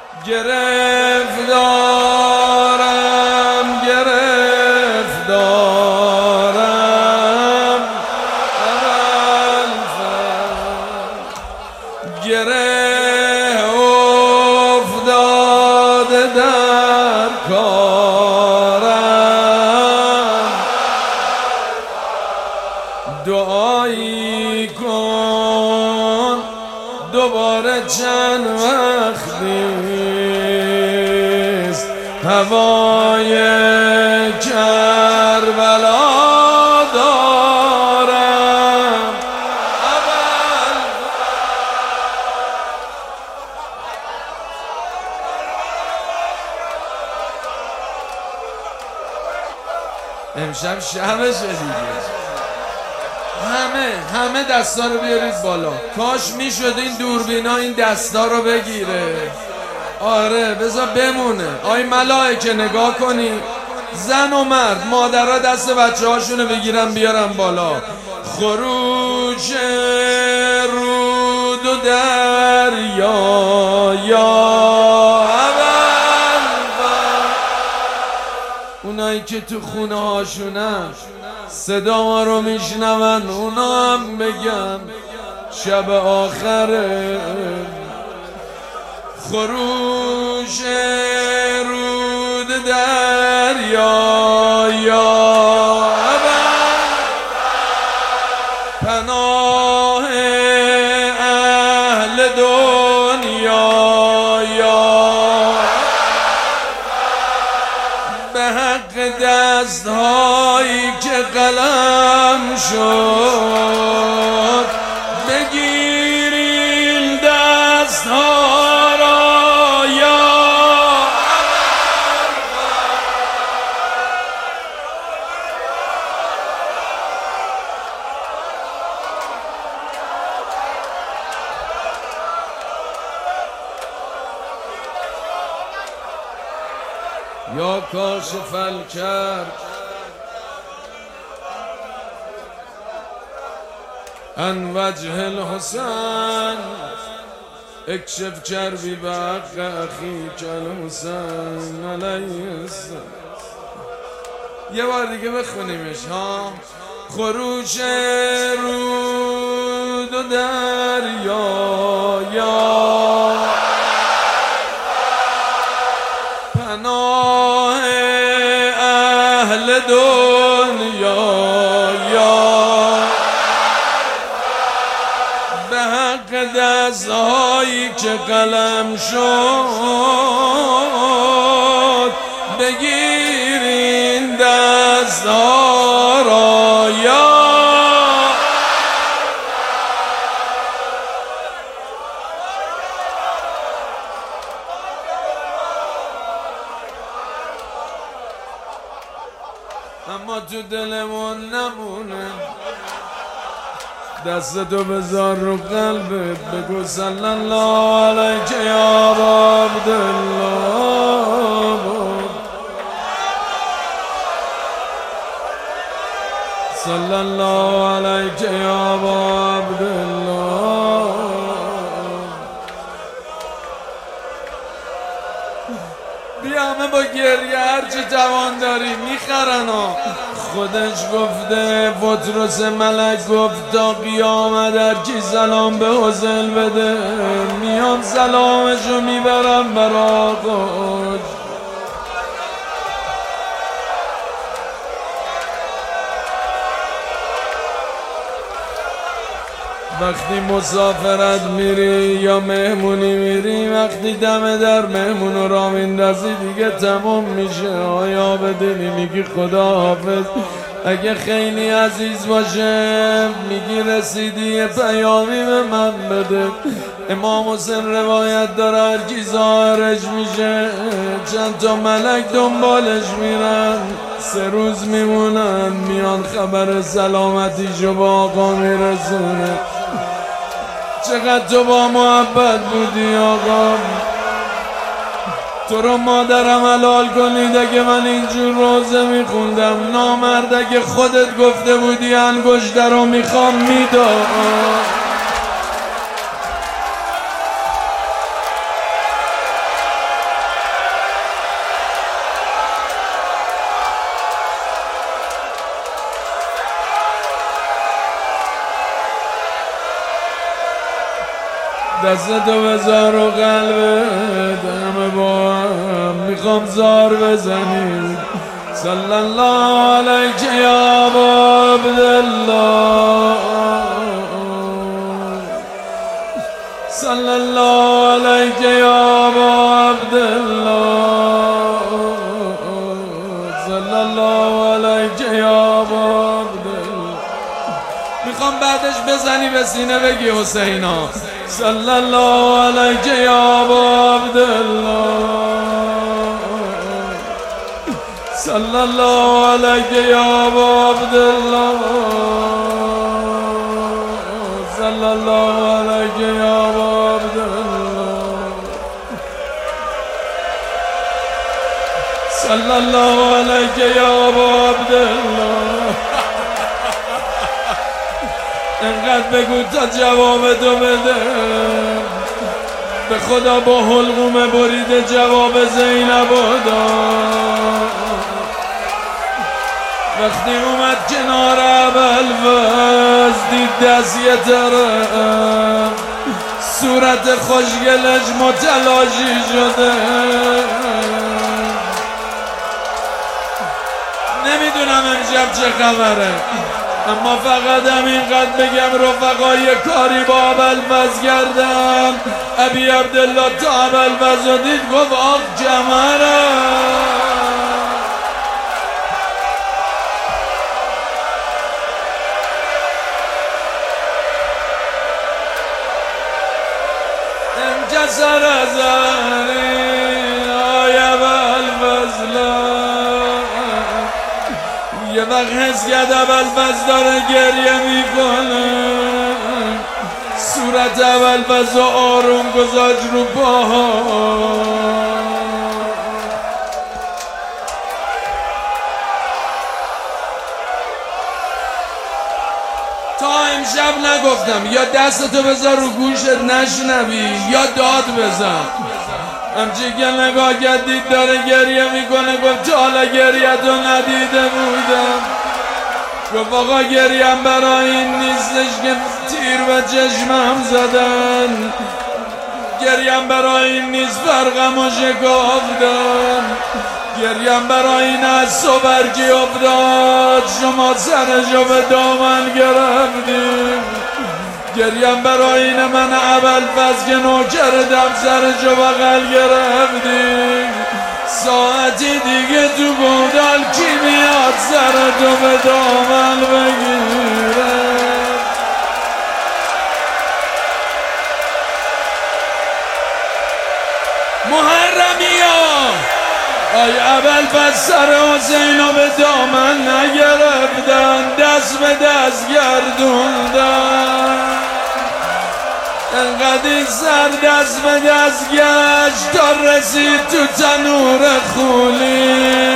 گرفتارم گره افتاده در کارم دعایی کن دوباره چند وقتیست هوای کربلا دارم امشب شبشه دیگه همه دستا رو بیارید بالا. کاش میشد این دوربینا این دستا رو بگیره. آره بذار بمونه. آی ملائکه نگاه کنی زن و مرد مادرها دست بچه هاشونو بگیرن بیارن بالا. خروش رود و دریا یا اونایی که تو خونه هاشونن صدا ما رو میشنون اونا هم بگم شب آخره. خروش رود دریا یا پناه اهل دنیا یا به حق دست‌هایی که قلم شد بگیرین دست‌ها را یا یا کاشف الکرب عن وجه الحسن اکشف کربی به حق اخیک الحسین علیه السلام. یه بار دیگه بخونیمش ها. خروش رود و دریا یا پناه اهل دنیا یا به حق دست‌هایی که قلم شد بگیرین دست‌ها را یا اما تو دلمون نمونه. دستتو بذار رو قلبت بگو صلی الله علیک یا عبدالله صلی الله علیک یا عبدالله. بیا همه با گریه هرچه جوان داری میخرن ها. خودش گفته بطرس ملک گفت تا قیامت هر کی سلام به حسین بده میام سلامشو میبرم برا خود. وقتی مسافرت میری یا مهمونی میری وقتی دم در مهمونو را میندازی دیگه تمام میشه. آیا به دلی میگی خدا حافظ اگه خیلی عزیز باشه میگی رسیدی یه پیامی به من بده. امام حسین روایت داره هر کی ظاهرش میشه چند تا ملک دنبالش میرن 3 روز میمونن میان خبر سلامتیشو با آقا میرسونه. چقدر تو با محبت بودی آقا. تو رو مادرم حلال کنید اگه من اینجور روزه میخوندم. نامرد اگه خودت گفته بودی انگشتر رو میخوام میداد. دستتو بذار و قلبت همه با هم میخوام زار بزنیم. صلی الله علیک یا ابا عبدالله، صلی الله علیک یا ابا عبدالله، صلی الله علیک یا ابا عبدالله. میخوام بعدش بزنی به سینه بگی حسینا. صلی الله علیک یا ابا عبدالله، صلی الله علیک یا ابا عبدالله، صلی الله علیک یا ابا عبدالله، صلی الله علیک یا ابا عبدالله. انقدر بگو تا جواب تو بده. به خدا با حلقوم بریده جواب زینب داد. وقتی اومد کنار ابوالفضل دید دست یه طرف، صورت خوشگلش متلاشی شده. نمیدونم امشب چه خبره، اما فقط همینقدر بگم رفقای کاری با ابوالفضل کردم. ابی عبدالله تا ابوالفضل دید گفت آق جمره. انکسر زهری آی ابوالفضل. یه وقت حس کرد ابوالفضل داره گریه میکنه. صورت ابوالفضل آروم گذاشت رو پاها. تا امشب نگفتم یا دستتو بذار رو گوشت نشنوی یا داد بزن. همچی که نگاه کردید داره گریه میکنه. گفت حالا گریه تو ندیده بودم. گفت آقا گریم برای این نیستش که تیر به چشمم زدن. گریم برای این نیست فرقم و شکافتن. گریم برای این از تو برگی افتاد شما سرشو به دامن گرفتیم. گریم برای این من ابوالفضل که نوکردم سرشو بغل گرفتیم. ساعتی دیگه تو گودال کی میاد سرتو به دامن بگیره. محرمیا آی ابوالفضل سر حسینو به دامن نگرفتن، دست به دست گردوندن. انقدر این سر دست به دست گشت تا رسید تو تنور خولی.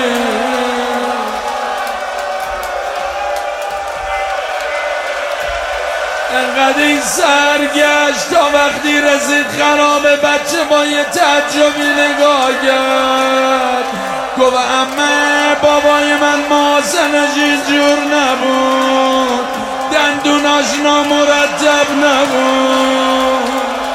انقدر این سر گشت تا وقتی رسید خرابه بچه با یه تعجبی نگاه کرد. گفت عمه بابای من محاسنش اینجور نبود، دندوناش نامرتب نبود.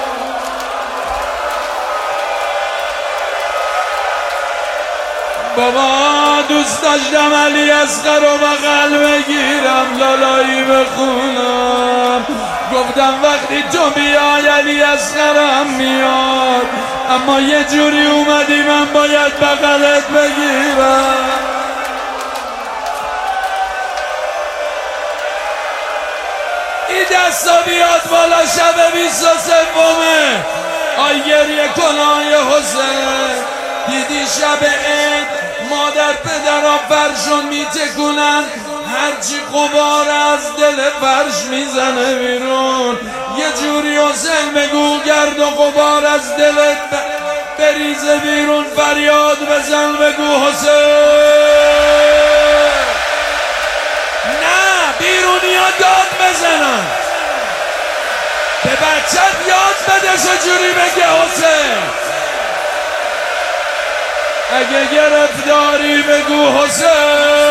بابا دوست داشتم علی اصغر رو بغل بگیرم لالایی بخونم. گفتم وقتی تو بیای علی اصغرم میاد، اما یه جوری اومدی من باید بغلت بگیرم. این دستا بیاد بالا شب 23 آی گریه کنای حسین. دیدی شب عید مادر پدرها فرشون میتکونن، هرچی غبار از دل فرش میزنه بیرون. یه جوری حسین بگو گرد و غبار از دلت بریزه بیرون، فریاد بزن بگو حسین. نه بیرونی ها داد بزنن. به بچت یاد بده چجوری بگه حسین. اگه گرفتاری بگو حسین.